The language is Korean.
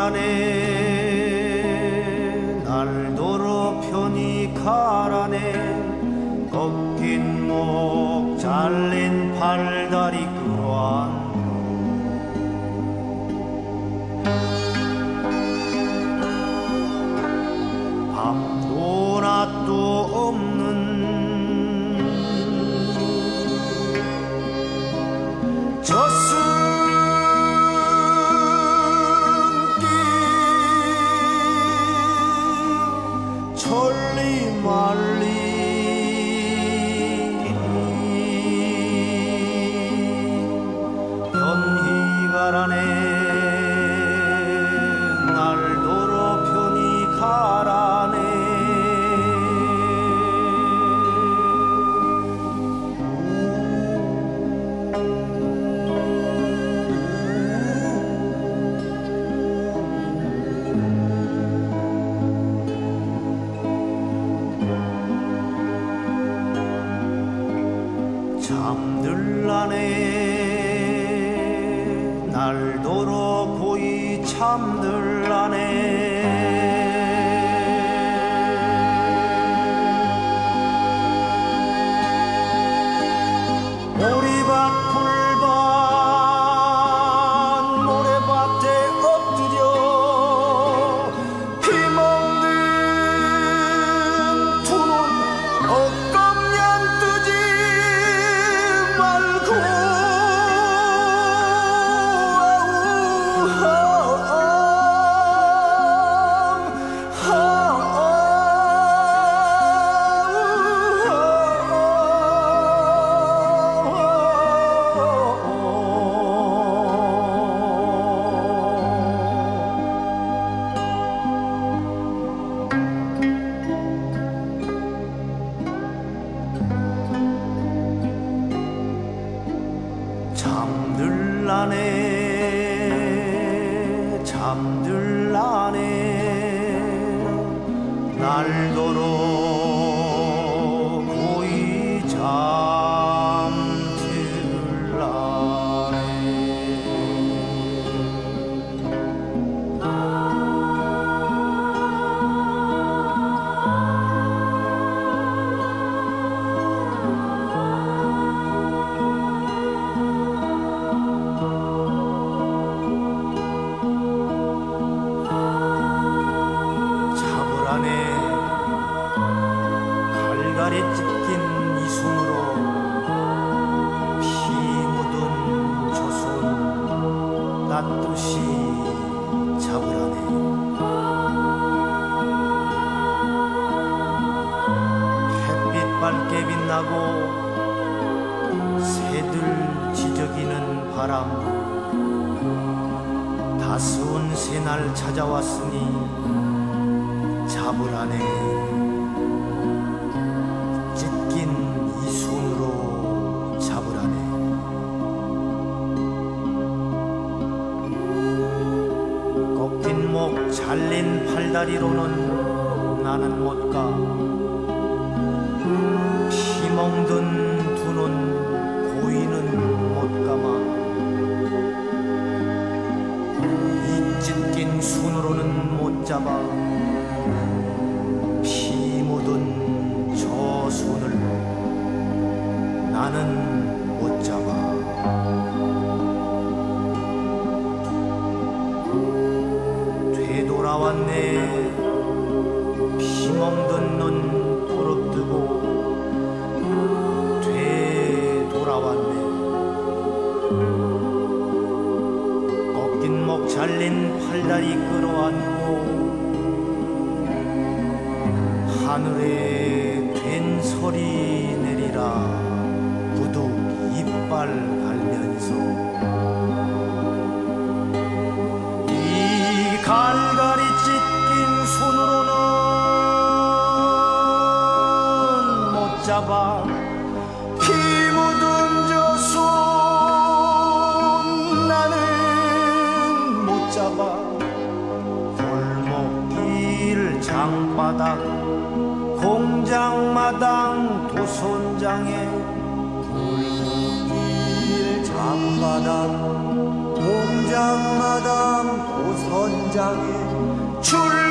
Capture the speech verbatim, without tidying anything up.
가라네 날도로 편히 가라네 꺾인 목 잘린 팔다리 끌어안고 밤도 낮도 없는 천리 말리 편히 가라네 날도로 편히 가라네 잠들라네 날도로 고이 잠들라네 오리밭 풀밭 모래밭에 엎드려 피먹는 두눈 엇검년 뜨지 말고 잠들라네 잠들라네 날도로 고이 잠들라네 갈갈이 찢긴 이 손으로 피 묻은 저 손 낫듯이 잡으라네 햇빛 밝게 빛나고 새들 지저귀는 바람 다스운 새날 찾아왔으니 잡으라네 찢긴 이 손으로 잡으라네 꺾인 목 잘린 팔다리로는 나는 못가 피 먹던 두 눈 고이는 못감아 이 찢긴 손으로는 못잡아 피 묻은 저 손을 나는 못잡아 되돌아왔네 피멍든 눈 부릅뜨고 되돌아왔네 꺾인 목 잘린 팔다리 끌어안고 하늘에 된소리 내리라 부득 이빨 갈면서 이 갈갈이 찢긴 손으로는 못 잡아 피 묻은 저 손 나는 못 잡아 골목길 장바닥 공장마당 도선장에 골목길 장바닥 공장마당 도선 도선장에 줄